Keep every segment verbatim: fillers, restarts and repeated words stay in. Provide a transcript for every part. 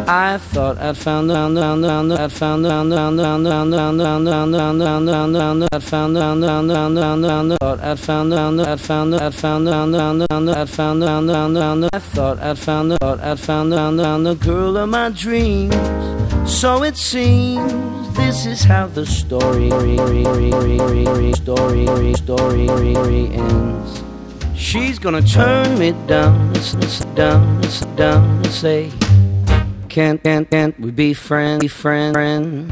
I thought I'd found I'd found I'd found I'd found thought I'd found I'd found I'd found I'd found I thought I'd found thought I'd found the girl of my dreams. So it seems this is how the story story story ends. She's gonna turn me down, down, down, and say, Can't, can't, can't we be friends, be friends?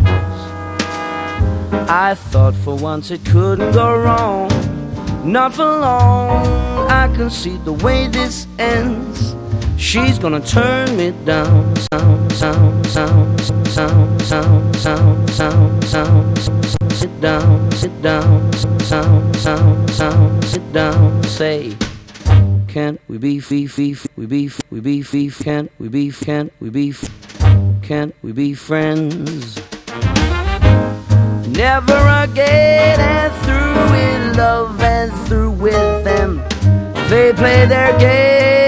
I thought for once it couldn't go wrong. Not for long, I can see the way this ends. She's gonna turn me down. Sound, sound, sound, sound, sound, sound, sound, sound. Sit down, sit down, sound, sound, sound, sit down. Say, can't we be fee fee? We be we be fee? Can't we be? Can't we be? Can't we be friends? Never again, and through in love and through with them, they play their game.